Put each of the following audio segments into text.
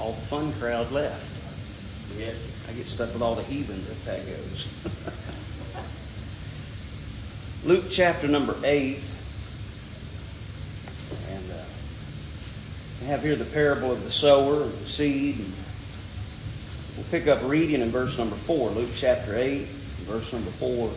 all the fun crowd left. Yes. I get stuck with all the heathens, that's how it goes. Luke chapter number 8. And we have here the parable of the sower and the seed. And we'll pick up reading in verse number 4. Luke chapter 8, verse number 4.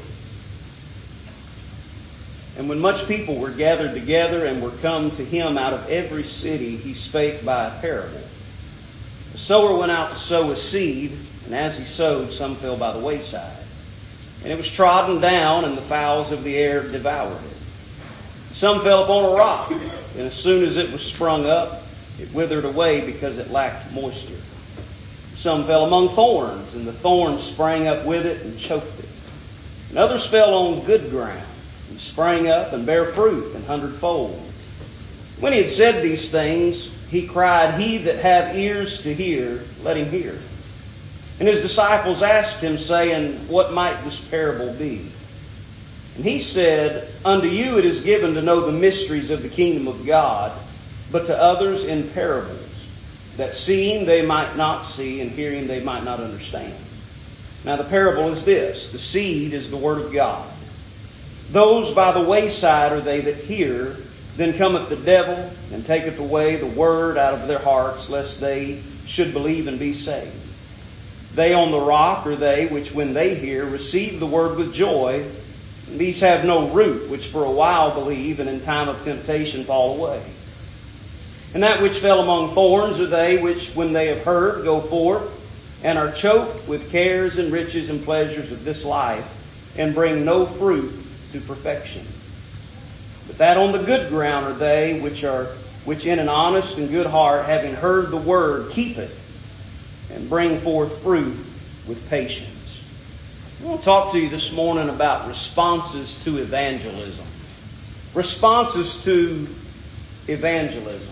And when much people were gathered together and were come to him out of every city, he spake by a parable. The sower went out to sow his seed, and as he sowed, some fell by the wayside. And it was trodden down, and the fowls of the air devoured it. Some fell upon a rock, and as soon as it was sprung up, it withered away because it lacked moisture. Some fell among thorns, and the thorns sprang up with it and choked it. And others fell on good ground, and sprang up and bare fruit 100-fold. When he had said these things, he cried, He that hath ears to hear, let him hear. And his disciples asked him, saying, What might this parable be? And he said, Unto you it is given to know the mysteries of the kingdom of God, but to others in parables, that seeing they might not see, and hearing they might not understand. Now the parable is this: the seed is the word of God. Those by the wayside are they that hear, then cometh the devil, and taketh away the word out of their hearts, lest they should believe and be saved. They on the rock are they which, when they hear, receive the word with joy. And these have no root, which for a while believe, and in time of temptation fall away. And that which fell among thorns are they which, when they have heard, go forth, and are choked with cares and riches and pleasures of this life, and bring no fruit to perfection. But that on the good ground are they which in an honest and good heart, having heard the word, keep it, and bring forth fruit with patience. I want to talk to you this morning about responses to evangelism. Responses to evangelism.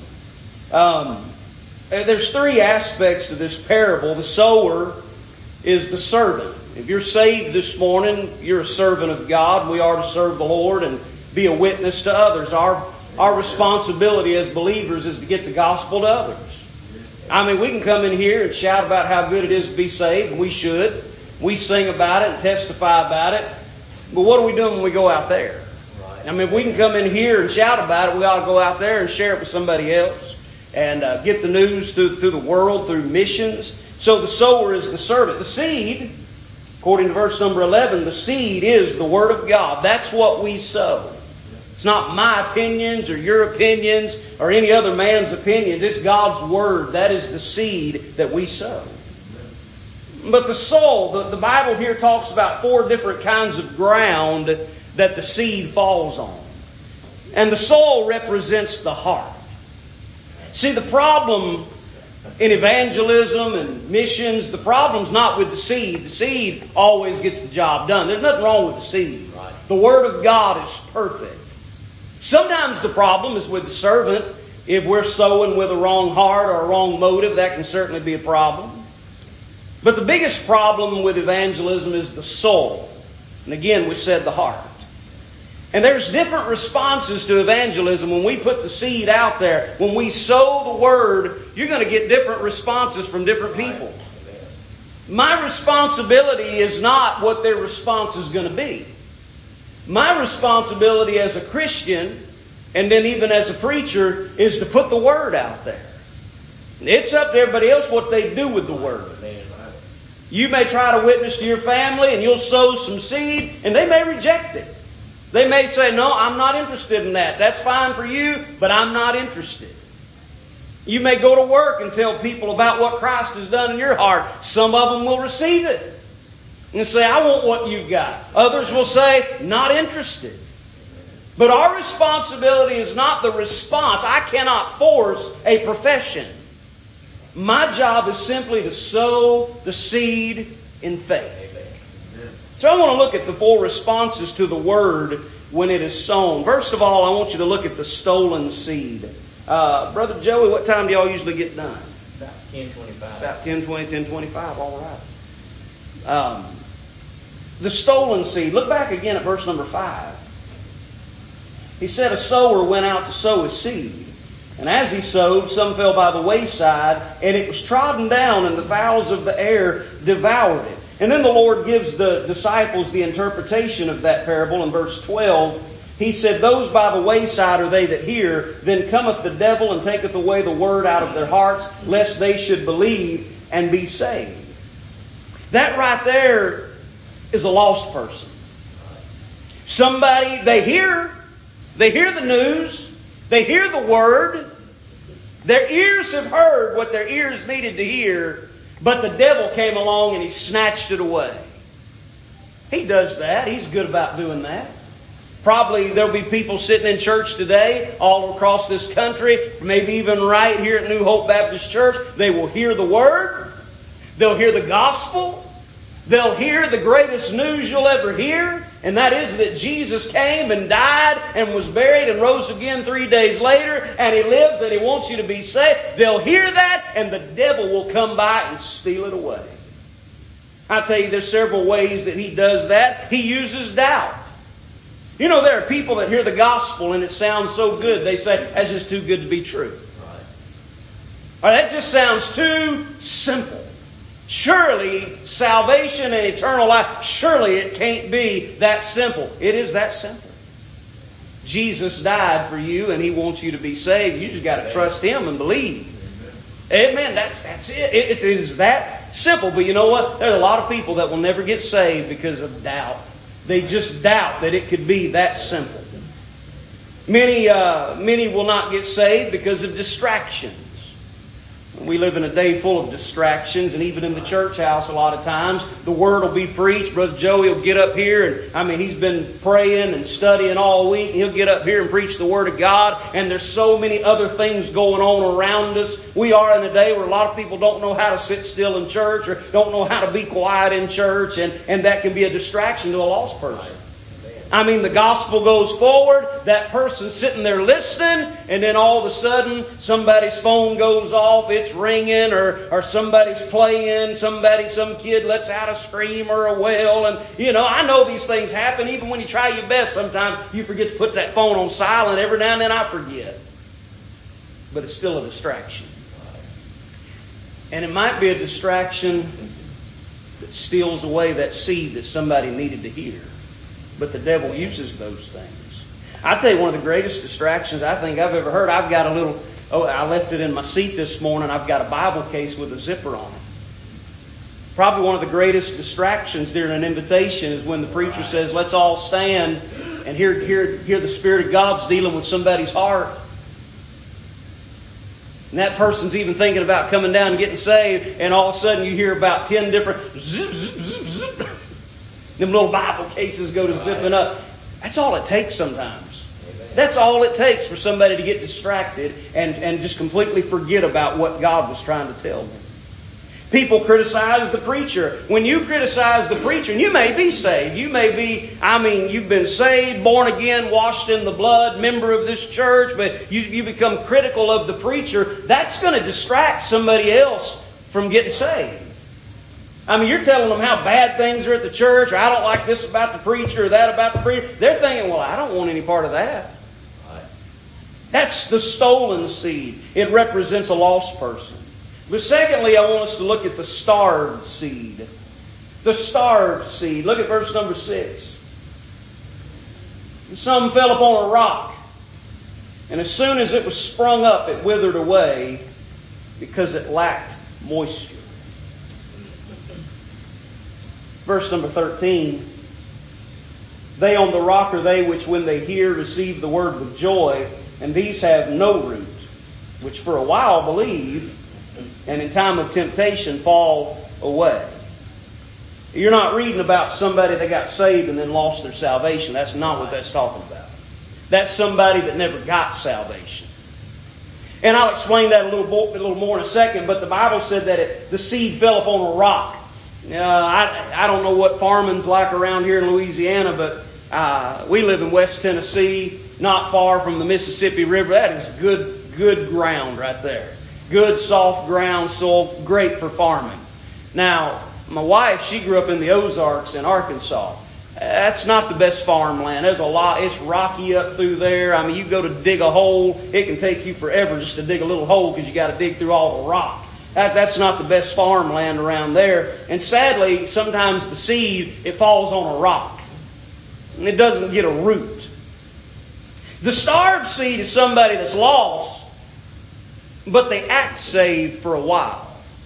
There's three aspects to this parable. The sower is the servant. If you're saved this morning, you're a servant of God. We are to serve the Lord and be a witness to others. Our responsibility as believers is to get the gospel to others. I mean, we can come in here and shout about how good it is to be saved. We should. We sing about it and testify about it. But what are we doing when we go out there? I mean, if we can come in here and shout about it, we ought to go out there and share it with somebody else and get the news through the world, through missions. So the sower is the servant. The seed, according to verse number 11, the seed is the Word of God. That's what we sow. It's not my opinions or your opinions or any other man's opinions. It's God's Word. That is the seed that we sow. But the soul, the Bible here talks about 4 different kinds of ground that the seed falls on. And the soul represents the heart. See, the problem in evangelism and missions, the problem's not with the seed. The seed always gets the job done. There's nothing wrong with the seed. The Word of God is perfect. Sometimes the problem is with the servant. If we're sowing with a wrong heart or a wrong motive, that can certainly be a problem. But the biggest problem with evangelism is the soul. And again, we said the heart. And there's different responses to evangelism. When we put the seed out there, when we sow the Word, you're going to get different responses from different people. My responsibility is not what their response is going to be. My responsibility as a Christian, and then even as a preacher, is to put the Word out there. It's up to everybody else what they do with the Word. You may try to witness to your family and you'll sow some seed and they may reject it. They may say, no, I'm not interested in that. That's fine for you, but I'm not interested. You may go to work and tell people about what Christ has done in your heart. Some of them will receive it and say, I want what you've got. Others will say, not interested. But our responsibility is not the response. I cannot force a profession. My job is simply to sow the seed in faith. So I want to look at the 4 responses to the Word when it is sown. First of all, I want you to look at the stolen seed. Brother Joey, what time do y'all usually get done? About 10:25. About 10:20, 10:25, all right. The stolen seed. Look back again at verse number 5. He said a sower went out to sow his seed. And as he sowed, some fell by the wayside, and it was trodden down, and the fowls of the air devoured it. And then the Lord gives the disciples the interpretation of that parable in verse 12. He said, "Those by the wayside are they that hear. Then cometh the devil and taketh away the word out of their hearts, lest they should believe and be saved." That right there is a lost person. Somebody, they hear the news, they hear the word, their ears have heard what their ears needed to hear, but the devil came along and he snatched it away. He does that. He's good about doing that. Probably there'll be people sitting in church today all across this country, maybe even right here at New Hope Baptist Church. They will hear the word. They'll hear the gospel. They'll hear the greatest news you'll ever hear, and that is that Jesus came and died and was buried and rose again 3 days later, and He lives and He wants you to be saved. They'll hear that, and the devil will come by and steal it away. I tell you, there's several ways that he does that. He uses doubt. You know, there are people that hear the gospel and it sounds so good, they say, "That's just too good to be true." Or that just sounds too simple. Surely salvation and eternal life, surely it can't be that simple. It is that simple. Jesus died for you and He wants you to be saved. You just got to trust Him and believe. Amen. That's it. It is that simple. But you know what? There are a lot of people that will never get saved because of doubt. They just doubt that it could be that simple. Many will not get saved because of distractions. We live in a day full of distractions, and even in the church house a lot of times, the Word will be preached. Brother Joey will get up here, and he's been praying and studying all week, and he'll get up here and preach the Word of God, and there's so many other things going on around us. We are in a day where a lot of people don't know how to sit still in church, or don't know how to be quiet in church, and that can be a distraction to a lost person. The gospel goes forward, that person's sitting there listening, and then all of a sudden somebody's phone goes off, it's ringing, or somebody's playing, some kid lets out a scream or a wail, and I know these things happen. Even when you try your best, sometimes you forget to put that phone on silent. Every now and then I forget. But it's still a distraction. And it might be a distraction that steals away that seed that somebody needed to hear. But the devil uses those things. I tell you, one of the greatest distractions I think I've ever heard, I've got I left it in my seat this morning. I've got a Bible case with a zipper on it. Probably one of the greatest distractions during an invitation is when the preacher says, "Let's all stand," and hear the Spirit of God's dealing with somebody's heart. And that person's even thinking about coming down and getting saved, and all of a sudden you hear about 10 different zip, zip, zip, zip. Them little Bible cases go to zipping up. That's all it takes sometimes. That's all it takes for somebody to get distracted and just completely forget about what God was trying to tell them. People criticize the preacher. When you criticize the preacher, and you may be saved. You may be, you've been saved, born again, washed in the blood, member of this church, but you become critical of the preacher. That's going to distract somebody else from getting saved. You're telling them how bad things are at the church, or I don't like this about the preacher, or that about the preacher. They're thinking, well, I don't want any part of that. That's the stolen seed. It represents a lost person. But secondly, I want us to look at the starved seed. The starved seed. Look at verse number 6. Some fell upon a rock, and as soon as it was sprung up, it withered away because it lacked moisture. Verse number 13, "They on the rock are they which when they hear receive the word with joy, and these have no root, which for a while believe, and in time of temptation fall away." You're not reading about somebody that got saved and then lost their salvation. That's not what that's talking about. That's somebody that never got salvation. And I'll explain that a little more in a second, but the Bible said that the seed fell upon a rock. I don't know what farming's like around here in Louisiana, but we live in West Tennessee, not far from the Mississippi River. That is good ground right there. Good, soft ground, soil, great for farming. Now, my wife, she grew up in the Ozarks in Arkansas. That's not the best farmland. There's a lot. It's rocky up through there. I mean, you go to dig a hole, it can take you forever just to dig a little hole because you got to dig through all the rock. That's not the best farmland around there. And sadly, sometimes the seed, it falls on a rock. And it doesn't get a root. The starved seed is somebody that's lost, but they act saved for a while.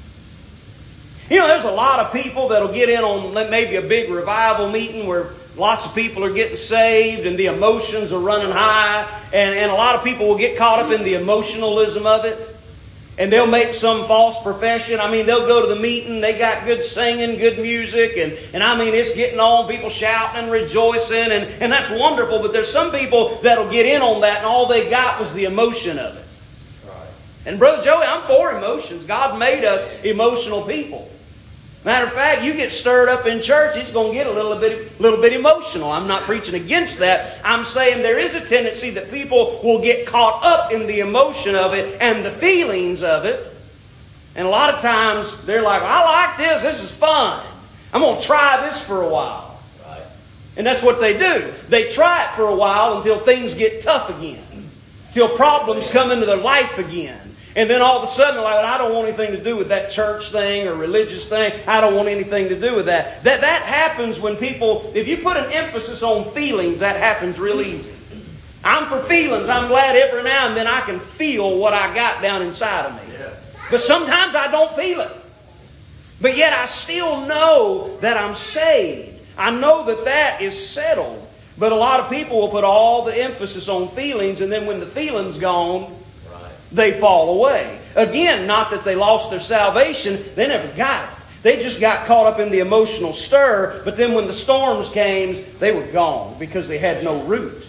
You know, there's a lot of people that'll get in on maybe a big revival meeting where lots of people are getting saved and the emotions are running high. And a lot of people will get caught up in the emotionalism of it. And they'll make some false profession. I mean, they'll go to the meeting. They got good singing, good music. And I mean, it's getting on. People shouting and rejoicing. And that's wonderful. But there's some people that'll get in on that and all they got was the emotion of it. Right. And Brother Joey, I'm for emotions. God made us emotional people. Matter of fact, you get stirred up in church, it's going to get a little bit emotional. I'm not preaching against that. I'm saying there is a tendency that people will get caught up in the emotion of it and the feelings of it. And a lot of times they're like, I like this. This is fun. I'm going to try this for a while. Right. And that's what they do. They try it for a while until things get tough again. Till problems come into their life again. And then all of a sudden, they're like, I don't want anything to do with that church thing or religious thing. I don't want anything to do with that. That happens when people, if you put an emphasis on feelings, that happens real easy. I'm for feelings. I'm glad every now and then I can feel what I got down inside of me. Yeah. But sometimes I don't feel it. But yet I still know that I'm saved. I know that is settled. But a lot of people will put all the emphasis on feelings, and then when the feeling's gone, they fall away. Again, not that they lost their salvation. They never got it. They just got caught up in the emotional stir. But then when the storms came, they were gone because they had no root.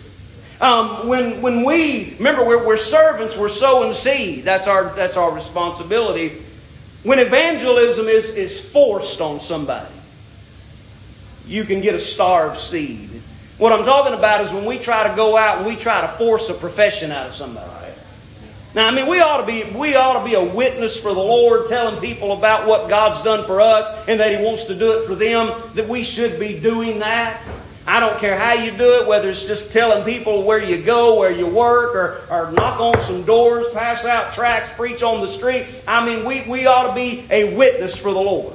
When we, remember we're servants, we're sowing seed. That's our responsibility. When evangelism is forced on somebody, you can get a starved seed. What I'm talking about is when we try to go out and we try to force a profession out of somebody. Now, I mean, we ought to be a witness for the Lord, telling people about what God's done for us and that He wants to do it for them, that we should be doing that. I don't care how you do it, whether it's just telling people where you go, where you work, or knock on some doors, pass out tracts, preach on the street. I mean, we ought to be a witness for the Lord.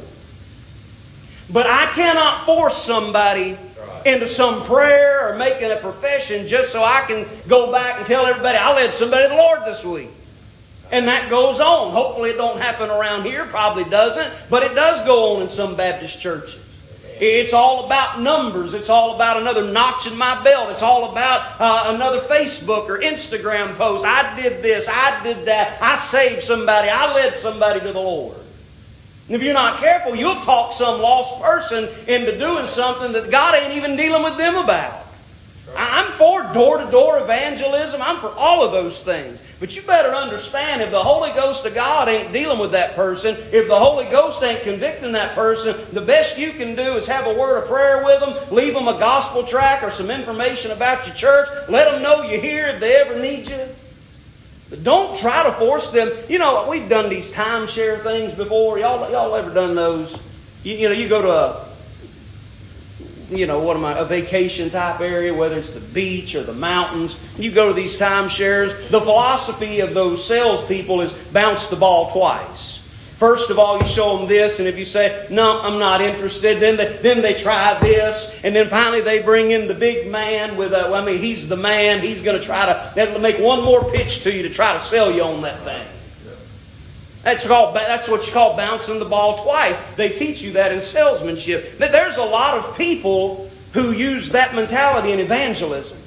But I cannot force somebody into some prayer or making a profession just so I can go back and tell everybody I led somebody to the Lord this week. And that goes on. Hopefully it don't happen around here. Probably doesn't. But it does go on in some Baptist churches. It's all about numbers. It's all about another notch in my belt. It's all about another Facebook or Instagram post. I did this. I did that. I saved somebody. I led somebody to the Lord. And if you're not careful, you'll talk some lost person into doing something that God ain't even dealing with them about. I'm for door-to-door evangelism. I'm for all of those things. But you better understand, if the Holy Ghost of God ain't dealing with that person, if the Holy Ghost ain't convicting that person, the best you can do is have a word of prayer with them, leave them a gospel tract or some information about your church, let them know you're here if they ever need you. But don't try to force them. You know, we've done these timeshare things before. Y'all ever done those? You go to a vacation type area, whether it's the beach or the mountains. You go to these timeshares. The philosophy of those salespeople is bounce the ball twice. First of all, you show them this, and if you say, no, I'm not interested, then they try this, and then finally they bring in the big man he's the man. He's going to try to make one more pitch to you to try to sell you on that thing. That's what you call bouncing the ball twice. They teach you that in salesmanship. There's a lot of people who use that mentality in evangelism.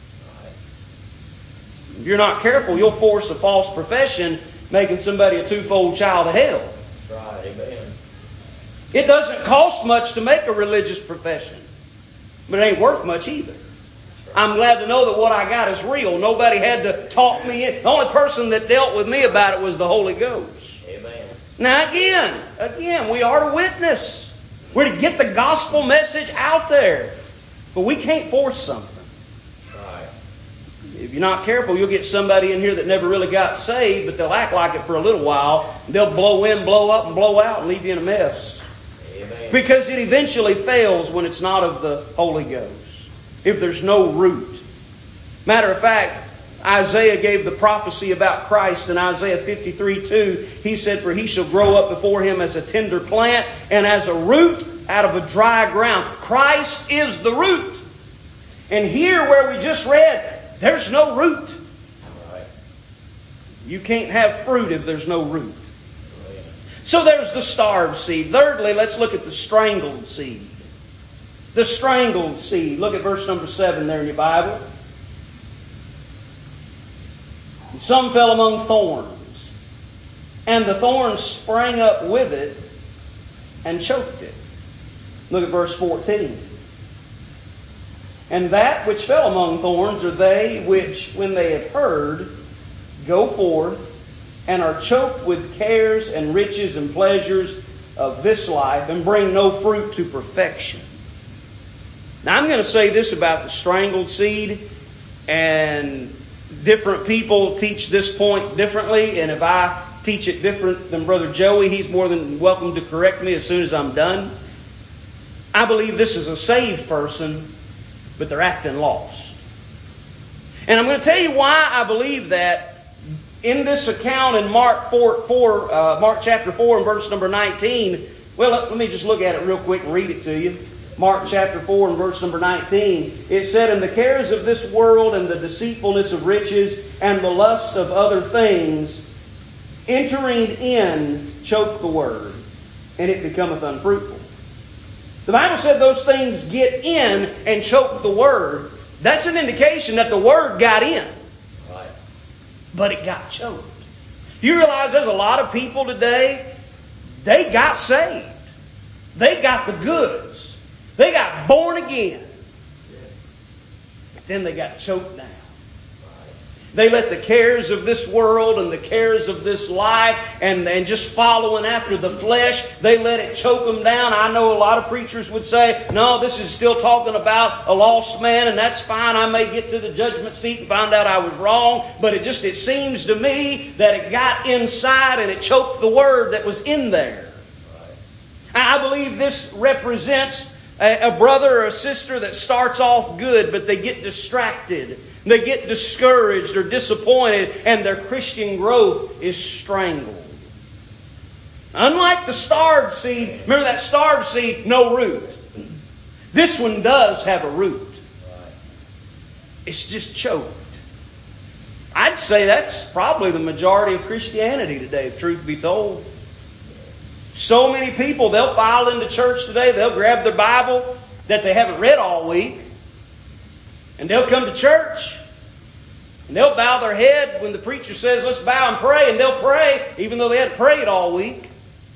If you're not careful, you'll force a false profession, making somebody a twofold child of hell. That's right, amen. It doesn't cost much to make a religious profession, but it ain't worth much either. I'm glad to know that what I got is real. Nobody had to talk me in. The only person that dealt with me about it was the Holy Ghost. Amen. Now again, we are to witness. We're to get the gospel message out there. But we can't force something. If you're not careful, you'll get somebody in here that never really got saved, but they'll act like it for a little while. They'll blow in, blow up, and blow out and leave you in a mess. Amen. Because it eventually fails when it's not of the Holy Ghost. If there's no root. Matter of fact, Isaiah gave the prophecy about Christ in Isaiah 53:2. He said, "For he shall grow up before him as a tender plant, and as a root out of a dry ground." Christ is the root. And here where we just read, there's no root. You can't have fruit if there's no root. So there's the starved seed. Thirdly, let's look at the strangled seed. The strangled seed. Look at verse number 7 there in your Bible. Some fell among thorns, and the thorns sprang up with it and choked it. Look at verse 14. And that which fell among thorns are they which, when they have heard, go forth and are choked with cares and riches and pleasures of this life, and bring no fruit to perfection. Now I'm going to say this about the strangled seed, and different people teach this point differently, and if I teach it different than Brother Joey, he's more than welcome to correct me as soon as I'm done. I believe this is a saved person, but they're acting lost. And I'm going to tell you why I believe that. In this account in Mark chapter 4 and verse number 19, well, let me just look at it real quick and read it to you. Mark chapter 4 and verse number 19. It said, "And the cares of this world and the deceitfulness of riches and the lust of other things, entering in, choke the word, and it becometh unfruitful." The Bible said those things get in and choke the word. That's an indication that the word got in. But it got choked. You realize there's a lot of people today, they got saved. They got the goods. They got born again. But then they got choked down. They let the cares of this world and the cares of this life and just following after the flesh, they let it choke them down. I know a lot of preachers would say, no, this is still talking about a lost man, and that's fine. I may get to the judgment seat and find out I was wrong. But it seems to me that it got inside and it choked the word that was in there. I believe this represents a brother or a sister that starts off good, but they get distracted. They get discouraged or disappointed, and their Christian growth is strangled. Unlike the starved seed, remember that starved seed, no root. This one does have a root. It's just choked. I'd say that's probably the majority of Christianity today, if truth be told. So many people, they'll file into church today, they'll grab their Bible that they haven't read all week, and they'll come to church, and they'll bow their head when the preacher says, let's bow and pray, and they'll pray, even though they hadn't prayed all week.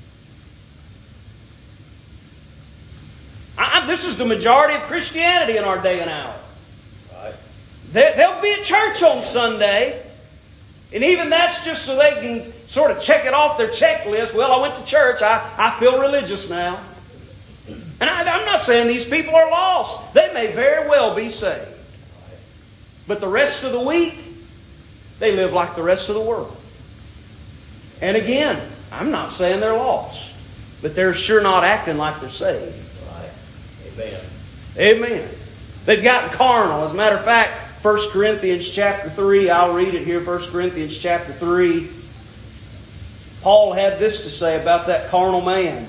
This is the majority of Christianity in our day and hour. Right. They'll be at church on Sunday, and even that's just so they can sort of check it off their checklist. Well, I went to church, I feel religious now. And I'm not saying these people are lost. They may very well be saved. But the rest of the week, they live like the rest of the world. And again, I'm not saying they're lost. But they're sure not acting like they're saved. Right. Amen. Amen. They've gotten carnal. As a matter of fact, 1 Corinthians chapter 3, I'll read it here, 1 Corinthians chapter 3. Paul had this to say about that carnal man.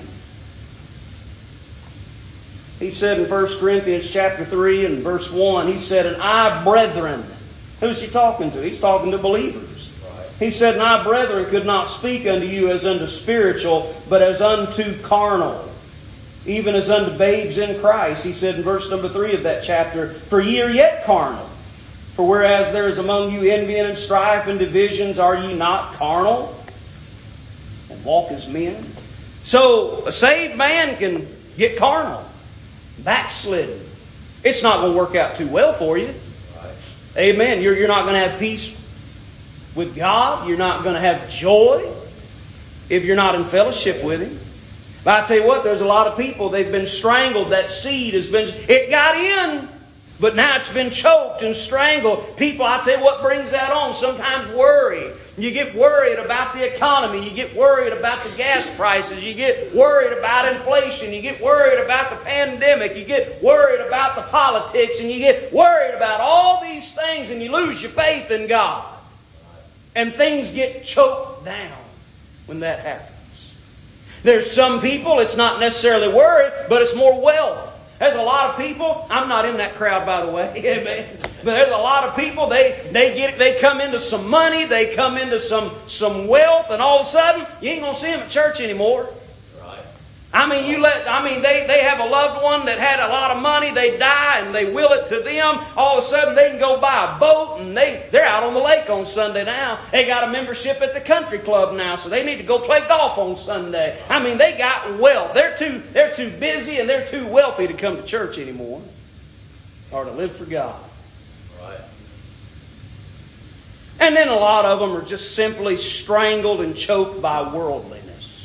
He said in 1 Corinthians chapter 3 and verse 1, he said, "And I, brethren," who's he talking to? He's talking to believers. Right. He said, "And I, brethren, could not speak unto you as unto spiritual, but as unto carnal, even as unto babes in Christ." He said in verse number 3 of that chapter, "For ye are yet carnal. For whereas there is among you envying and strife and divisions, are ye not carnal and walk as men?" So a saved man can get carnal, backslidden. It's not going to work out too well for you. Right. Amen. You're not going to have peace with God. You're not going to have joy if you're not in fellowship with Him. But I tell you what, there's a lot of people, they've been strangled. That seed it got in, but now it's been choked and strangled. People, I tell you what brings that on. Sometimes worry. You get worried about the economy. You get worried about the gas prices. You get worried about inflation. You get worried about the pandemic. You get worried about the politics. And you get worried about all these things and you lose your faith in God. And things get choked down when that happens. There's some people, it's not necessarily worry, but it's more wealth. There's a lot of people, I'm not in that crowd by the way, amen. But there's a lot of people, they come into some money, they come into some wealth, and all of a sudden, you ain't going to see them at church anymore. They have a loved one that had a lot of money, they die and they will it to them. All of a sudden they can go buy a boat and they're out on the lake on Sunday now. They got a membership at the country club now, so they need to go play golf on Sunday. They got wealth. They're too busy and they're too wealthy to come to church anymore or to live for God. Right. And then a lot of them are just simply strangled and choked by worldliness.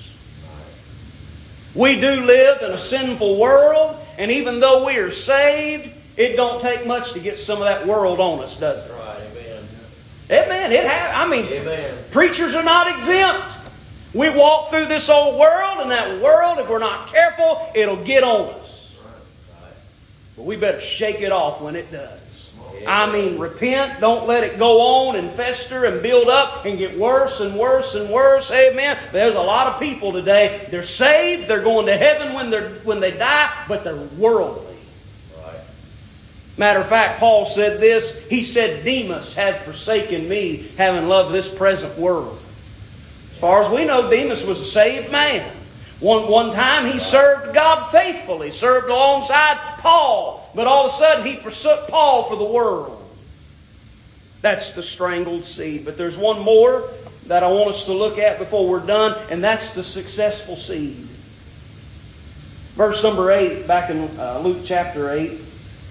We do live in a sinful world, and even though we are saved, it don't take much to get some of that world on us, does it? Right, amen. Amen. Amen. Preachers are not exempt. We walk through this old world, and that world, if we're not careful, it'll get on us. Right. But we better shake it off when it does. Repent. Don't let it go on and fester and build up and get worse and worse and worse. Amen. There's a lot of people today, they're saved, they're going to heaven when they die, but they're worldly. Right. Matter of fact, Paul said this. He said, Demas hath forsaken me, having loved this present world. As far as we know, Demas was a saved man. One time he served God faithfully, served alongside Paul. But all of a sudden he forsook Paul for the world. That's the strangled seed. But there's one more that I want us to look at before we're done, and that's the successful seed. Verse number 8, back in Luke chapter 8.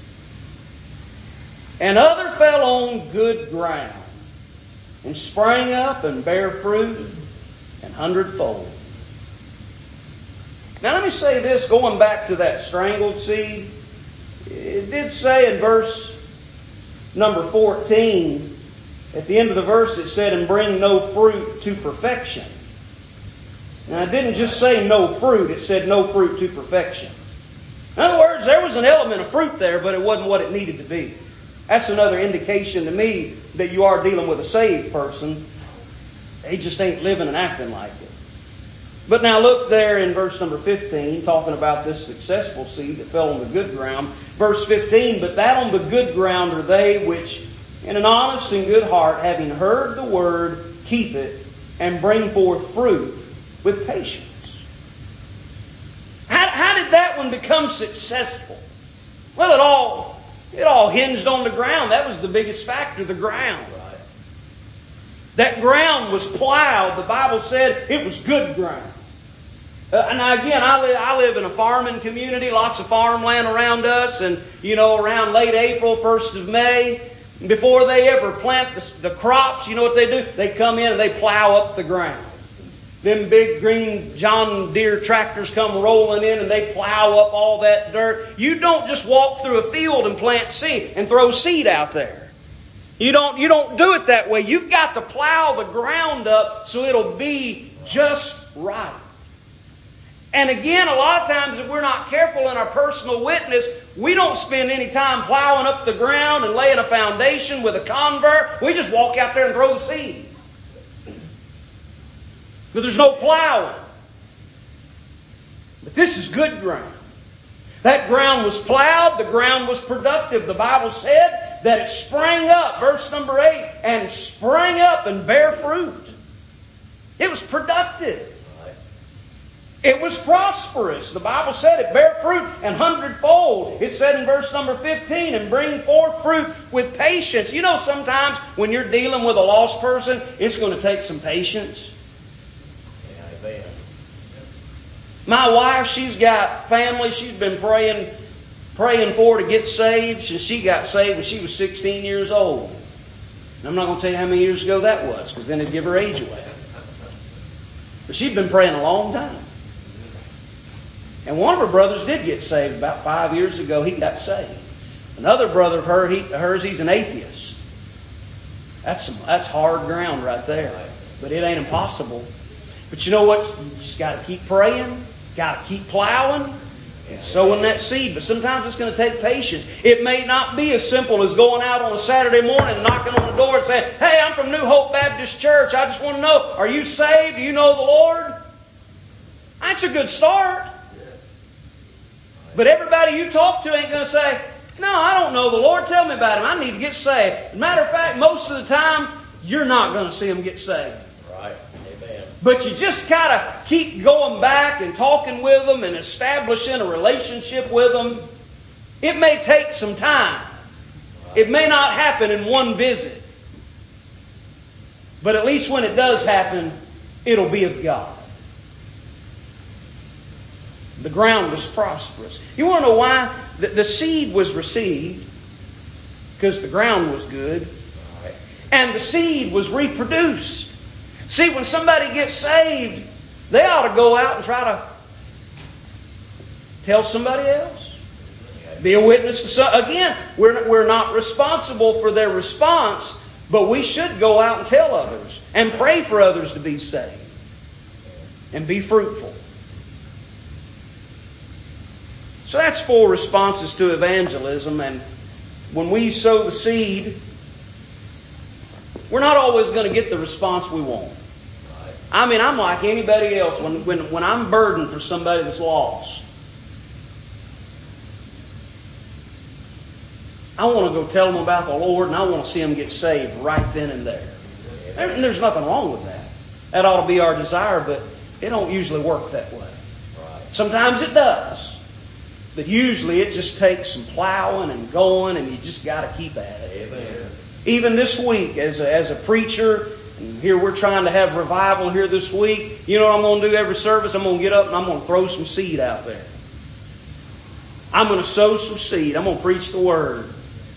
And other fell on good ground, and sprang up and bare fruit, an hundredfold. Now let me say this, going back to that strangled seed. It did say in verse number 14, at the end of the verse it said, and bring no fruit to perfection. Now it didn't just say no fruit, it said no fruit to perfection. In other words, there was an element of fruit there, but it wasn't what it needed to be. That's another indication to me that you are dealing with a saved person. They just ain't living and acting like it. But now look there in verse number 15, talking about this successful seed that fell on the good ground. Verse 15, but that on the good ground are they which, in an honest and good heart, having heard the word, keep it, and bring forth fruit with patience. How did that one become successful? Well, it all hinged on the ground. That was the biggest factor, the ground. Right. That ground was plowed. The Bible said it was good ground. Now again, I live in a farming community, lots of farmland around us, and around late April, 1st of May, before they ever plant the crops, you know what they do? They come in and they plow up the ground. Them big green John Deere tractors come rolling in and they plow up all that dirt. You don't just walk through a field and plant seed and throw seed out there. You don't do it that way. You've got to plow the ground up so it'll be just right. And again, a lot of times if we're not careful in our personal witness, we don't spend any time plowing up the ground and laying a foundation with a convert. We just walk out there and throw the seed. But there's no plowing. But this is good ground. That ground was plowed. The ground was productive. The Bible said that it sprang up, verse number 8, and sprang up and bare fruit. It was productive. It was prosperous. The Bible said it bare fruit an hundredfold. It said in verse number 15, and bring forth fruit with patience. Sometimes when you're dealing with a lost person, it's going to take some patience. Yeah, amen. My wife, she's got family she's been praying for to get saved. She got saved when she was 16 years old. And I'm not going to tell you how many years ago that was, because then it'd give her age away. But she'd been praying a long time. And one of her brothers did get saved about 5 years ago. He got saved. Another brother of hers, he's an atheist. That's hard ground right there. But it ain't impossible. But you know what? You just got to keep praying. Got to keep plowing and sowing that seed. But sometimes it's going to take patience. It may not be as simple as going out on a Saturday morning and knocking on the door and saying, "Hey, I'm from New Hope Baptist Church. I just want to know, are you saved? Do you know the Lord?" That's a good start. But everybody you talk to ain't going to say, "No, I don't know the Lord. Tell me about Him. I need to get saved." As a matter of fact, most of the time, you're not going to see them get saved. Right. Amen. But you just got to keep going back and talking with them and establishing a relationship with them. It may take some time. It may not happen in one visit. But at least when it does happen, it'll be of God. The ground was prosperous. You want to know why? The seed was received because the ground was good. And the seed was reproduced. See, when somebody gets saved, they ought to go out and try to tell somebody else. Be a witness to some. Again, we're not responsible for their response, but we should go out and tell others and pray for others to be saved and be fruitful. So that's 4 responses to evangelism. And when we sow the seed, we're not always going to get the response we want. I mean, I'm like anybody else. When I'm burdened for somebody that's lost, I want to go tell them about the Lord, and I want to see them get saved right then and there. And there's nothing wrong with that. That ought to be our desire, but it don't usually work that way. Sometimes it does. But usually it just takes some plowing and going, and you just got to keep at it. Amen. Even this week, as a preacher, and here we're trying to have revival here this week. You know what I'm going to do every service? I'm going to get up and I'm going to throw some seed out there. I'm going to sow some seed. I'm going to preach the Word.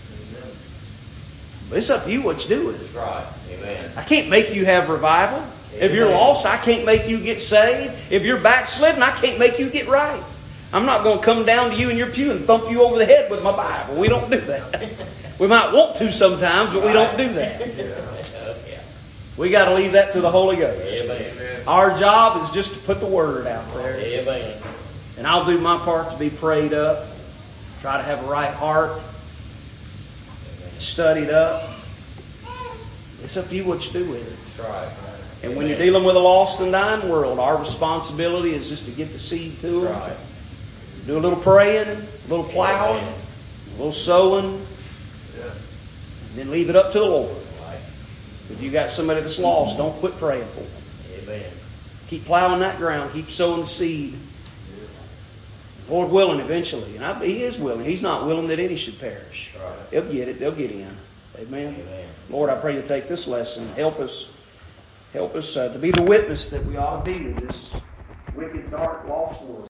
But it's up to you what you do with it. That's right. Amen. I can't make you have revival. If you're lost, I can't make you get saved. If you're backslidden, I can't make you get right. I'm not going to come down to you in your pew and thump you over the head with my Bible. We don't do that. We might want to sometimes, but we don't do that. We got to leave that to the Holy Ghost. Amen. Our job is just to put the Word out there. Amen. And I'll do my part to be prayed up. Try to have a right heart. Studied up. It's up to you what you do with it. That's right. And when you're dealing with a lost and dying world, our responsibility is just to get the seed to them. Right. Do a little praying, a little plowing, a little sowing, and then leave it up to the Lord. Right. If you got somebody that's lost, don't quit praying for them. Amen. Keep plowing that ground. Keep sowing the seed. Lord willing, eventually. And He is willing. He's not willing that any should perish. Right. They'll get it. They'll get in. Amen. Amen. Lord, I pray you take this lesson. Help us to be the witness that we ought to be in this wicked, dark, lost world.